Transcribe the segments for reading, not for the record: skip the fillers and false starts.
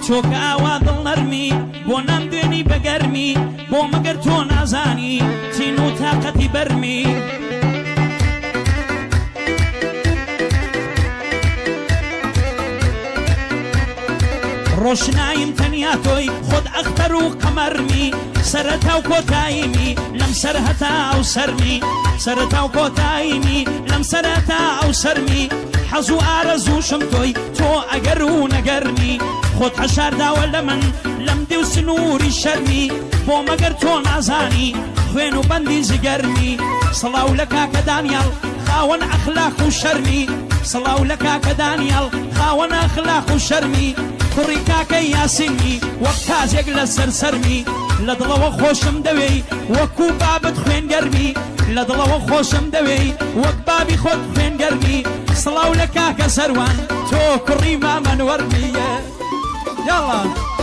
چۆکە ئاوا دڵ نەرمی بۆ نامدێنی بەگەرمی بۆ مەگەر تۆ نازانی تین و تاقەتی بەرمی ڕۆشناییم تەنیا تۆی خۆت ئەختەر و قەمەرمی سەرەتا و کۆتاییمی لەم سەر هەتا ئەو سەرمی سەرەتا و کۆتاییمی لەم سەرەتا ئەو سەرمی حەز و ئارەزووشم تۆی تۆ ئەگەر و نەگەرمی خۆت هەشارداوە لە من لەم دێ و سنووری شەرمی بۆ مەگەر تۆ نازانی خوێن و بەندی جگەرمی سڵاو لە کاکە دانیەڵ خاوەن ئەخلاق و شەرمی سڵاو لە کاکە دانیەڵ خاوەن ئەخلاق و شەرمی کوڕی کاکەی یاسینی وەک تاجێک لە سەرسەرمی لە دڵەوە خۆشم دەوێی وەکو بابت خوێنگەرمی لە دڵەوە خۆشم دەوێی وەک بابی خۆت خوێنگەرمی سڵاو لە کاکە سەروان تۆ کوڕی مامەنوەرمیە یاڵا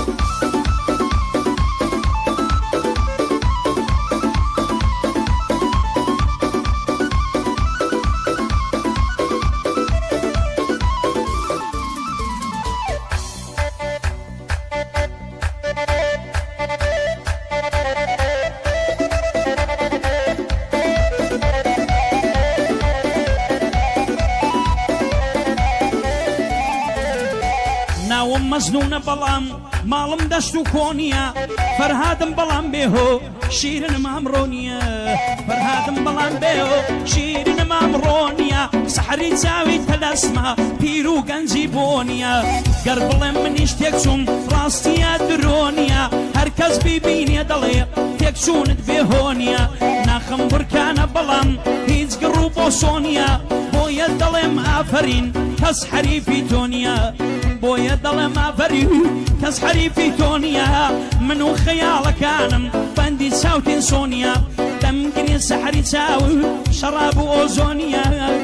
ناوم مەزنونە بەڵام ماڵم دەشت و کۆنیە فەرهادم بەڵام بێهۆ شیرنم ئەمڕۆ نییە فەرهادم بەڵام بێهۆ شیرنم ئەمڕۆ نییە سەحری چاوی تەلەسمە پیر و گەنجی بۆ نییە گەر بڵێم منیش تێک چووم ڕاستیە درۆ نییە هەر کەس بیبینێ دەڵێ تێک چوونت بێهۆ نییە ناخەم بورکانە بەڵام هیچ گڕ و بۆسۆ نییە بۆیە دەڵێم ئافەرین کەس حەریفی تۆ نییە بۆیە دەڵێم ئافەرین کەس حەریفی تۆ نییە من و خەیاڵەکانم بەندی چاوتێن سۆنیە دەمگرێ سەحری چاو شەڕاب و ئۆزۆنیە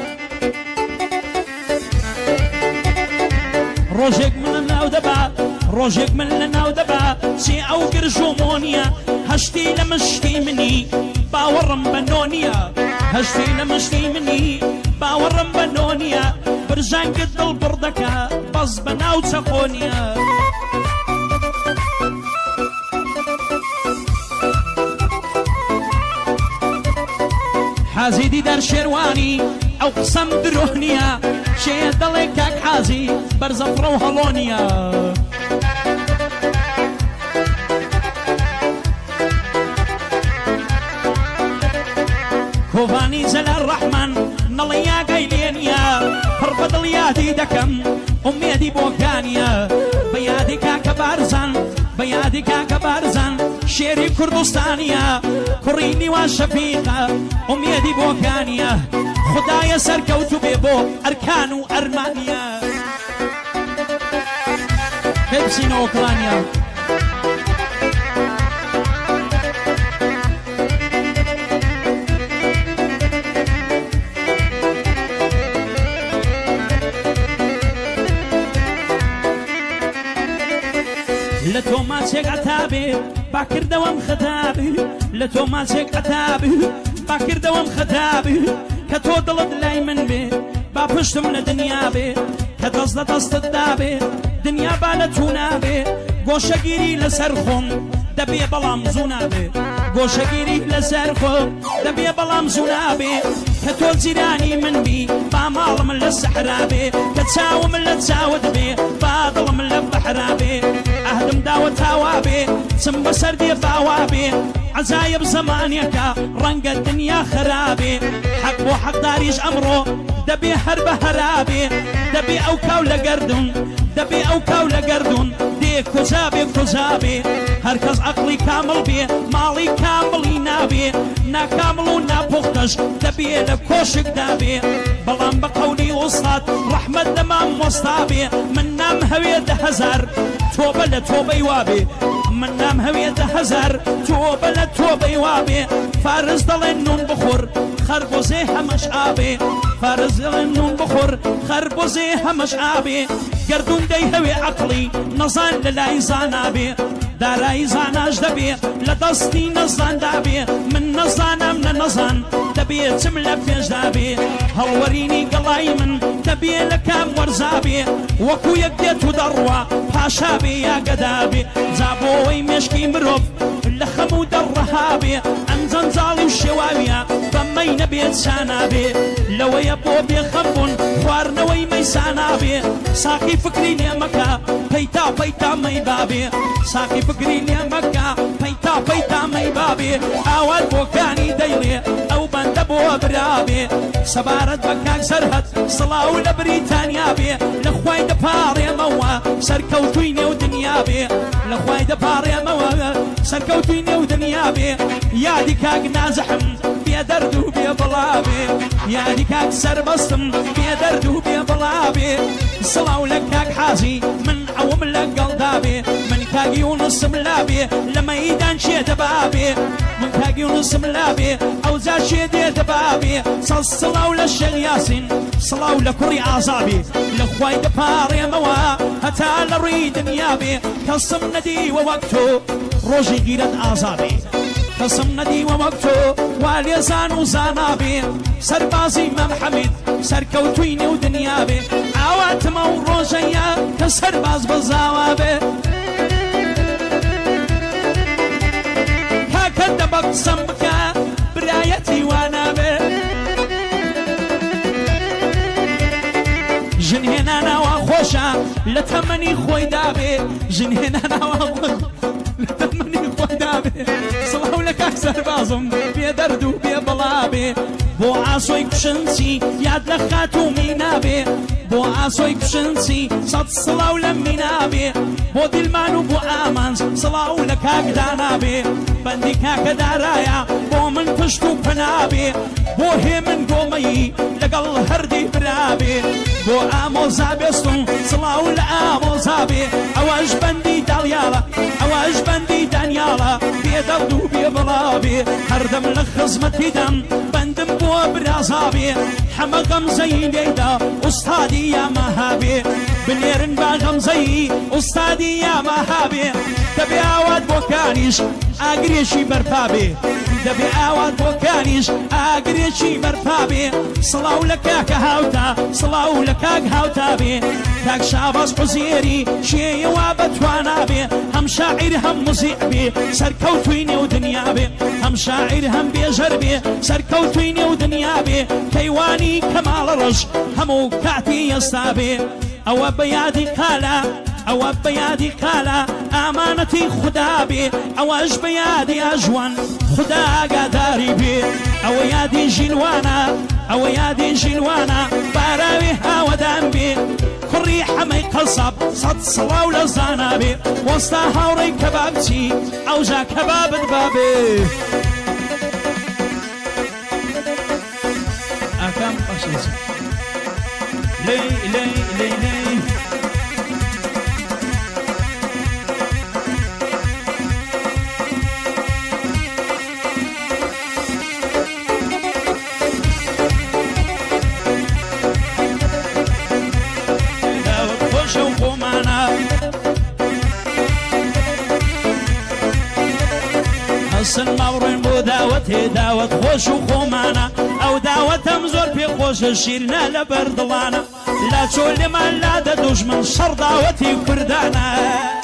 ڕۆژێک من لە ناو دەبا ڕۆژێک من لە ناو دەبا چێ ئەو گرژۆمۆنیە هەشتی لە مشتی منی باوەڕم بە نۆنیە هەشتی لە مشتی منی باوەڕم بە نۆنیە برژانگت دڵ بڕدەکە بەس بە ناو چەقۆنیە حازی دیدار شێروانی ئەو قسەم درۆ نییە شێ دەڵێ کاک حازی بەرزەفڕە و هەڵۆنیە کۆڤانی جەلال ڕەحمان نەڵێ یاگەی لێ نییە پڕ بە دڵ یادی دەکەم ئومێدی بۆکانیە بە یادی کاکە بارزان بە یادی کاکە بارزان شێری کوردستانیە کوڕی نیوان شەفیقە ئومێدی بۆکانیە خدایە سەرکەوتو بێ بۆ ئەرکان و ئەرمانیە پێبچینە ئۆکرانیا لە تۆ ماچێک ئەتابێ باکردەوەم خەتابێ لە تۆ ماچێک ئەتابێ باکردەوەم خەتابێ کە تۆ دڵت لای من بێ با پشتم لە دنیا بێ کە دەست لە دەستت دابێ دنیا با لە تو نابێ گۆشەگیری لەسەر خۆم دەبێ بەڵام زوو نابێ گۆشەگیری لەسەر خۆم دەبێ بەڵام زوو نابێ کە تۆ جیرانی من بی با ماڵم لە سەحرا بێ کە چاوم لە چاوت بێ با دڵم لە بەحرا بێ ئەهدم داوە تاوا بێ چم بەسەر دێ باوا بێ عەجایب زەمانێکە ڕەنگە دنیا خەرابێ حەق بۆ حەقداریش ئەمڕۆ دەبێ هەر بە هەرابێ دەبێ ئەو کاو لە گەردون دەبێ ئەو کاو لە گەردون دێ کۆجا بێ کۆجا بێ هەر کەس عەقڵی کامڵ بێ ماڵی کامڵی نابێ ناکامڵ و ناپوختەش دەبێ لە کۆشکدا بێ بەڵام بە قەولی ئوستاد ڕەحمەت لە مامۆستا بێ من نام هەوێ 10,000 تۆبە لە تۆبەی وابێ من نام هەوێ 10,000 تۆبە لە تۆبەی وابێ فارس دەڵێن نون بخۆر خەربۆزێ هەمەش ئابێ فارس دەڵێن نون بخۆر خەربۆزێ هەمەش ئابێ گەردون دەی هەوێ عەقڵی نەزان لە لای زانابێ دارایی زاناش دەبێ لە دەستی نەزاندا بێ من نەزانم نە نەزان دەبێ چم لە پێشدا بێ هەڵوەرینی گەڵای من دەبێ لە کام وەرزا بێ وەکو یەک دێت و دەڕوا پاشا بێ یا گەدا بێ جا بۆەوەی مێشکی مرۆڤ لە خەموو دەڕەها بێ ئەم جەنجاڵی و شێواویە بەمەی نەبێت شانابێ لەوەیە بۆ بێخەمبوون خواردنەوەی مەیسانا بێ ساقی فکری لێ مەکە پەیتا پەیتا مەی بابێ ساقی فکری لێ مەکە پەیتا پەیتا مەی بابێ ئاوات بۆکانی دەیڵێ ئەو بەندە بۆ برابێ سەبارەت بە کاک سەرهەد سڵاو لە بریتانیا بێ لە خوای دەپاڕێمەوە سەرکەوتووی نێو دنیا بێ لە خوای دەپاڕێمەوە سەرکەوتووی نێو دنیا بێ یادی کاک نازەحم بێ دەرد و بێ بڵا بێ یادی کاک سەربەستم بێ دەرد و بێ بڵا بێ سڵاو لە کاک حاجی من ئەوم لەگەڵدا بێ من کاگی و نسم لا بێ لە مەیدان شێ دەبا بێ من کاگی و نسم لا بێ ئەو جا شێ دێ دەبا بێ سڵاو لە شێخ یاسین سڵاو لە کوڕی ئازابێ لە خوای دەپاڕێمەوە هەتا لە ڕووی دنیا بێ کەسم نەدیوە وەک تۆ ڕۆژی گیرەت ئازابێ کەسم نەدیوە وەک تۆ وا لێزان و زانابێ سەربازی مەمحەمید سەرکەوتووی نێو دنیا بێ ئاواتمە و ڕۆژەیە کە سەرباز بەزاوا بێ کاکە دەبە قسەم بکە برایەتی وانابێ ژنهێنا ناوە خۆشە لە تەمەنی خۆی دابێ ژنهێنا ناوە لە تەمەنی خۆی دابێ سڵاو لە کاک سەربازم بێ دەرد و بێ بەڵا بێ بۆ ئاسۆی کوشنچی یاد لە خاتومی نابێ بۆ ئاسۆی کوشنچی سەد سڵاو لە مینابێ بۆ دیلمان و بۆ ئامانج سڵاو لە کاکدا نابێ بەندی کاکە دارایە بۆ من پشت و پەنابێ بۆ هێ من گۆمەیی لەگەڵ هەردی برابێ بۆ ئامۆزا بێستم سڵاو لە ئامۆزا بێ ئەوەش بەندی داڵیاڵە ئەوەش بەندی دانیاڵە بێ دەرد و بێ بڵا بێ هەردەم لە خزمەتی دەم بەندم بۆ برازا بێ حەمە غەمزەی لێیدا ئوستادی یامەها بێ بنێرن با غەمزەی ئوستادی یامەها بێ دەبێ ئاوات بۆکانیش ئاگرێکی بەرپا بێ دەبێ ئاوات بۆکانیش ئاگرێکی بەرپا بێ سڵاو لە کاکە هاوتا سڵاو لە کاک هاوتا بێ کاک شابەس حوزێری شێیەوە بەتوانا بێ هەم شاعیر هەم موزیع بێ سەرکەوتووی نێو دنیا بێ هەم شاعیر هەم بێژەر بێ سەرکەوتووی نێو دنیا بێ کەیوانی کەماڵە ڕەش هەموو کاتی ئێستا بێ ئەوە بەیادی قالە ئەوە بەیادی قالە ئامانەتی خوددا بێ ئەوەش بەیادی ئەژوان خوددا ئاگاداری بێ ئەوە یادی ژینوانە ئەوە یادی ژینوانە باراوی هاوەدان بێ کوڕی حەمەی قەسەب سەد سڵاو لە زانا بێ وەستا هاوڕێی کەبابچی ئەوجا کەبابت بابێ ئاکام بەخشێت لێی لێی لێی لێی حسن ماوڕێن بۆ داوەتێ داوەت خۆش و خۆمانە ئەو داوەتەم زۆر پێ خۆشە شیرنە لە بەردڵانە لا چۆ لێمان لا دە دوژمن شەڕ داوەتی کوردانە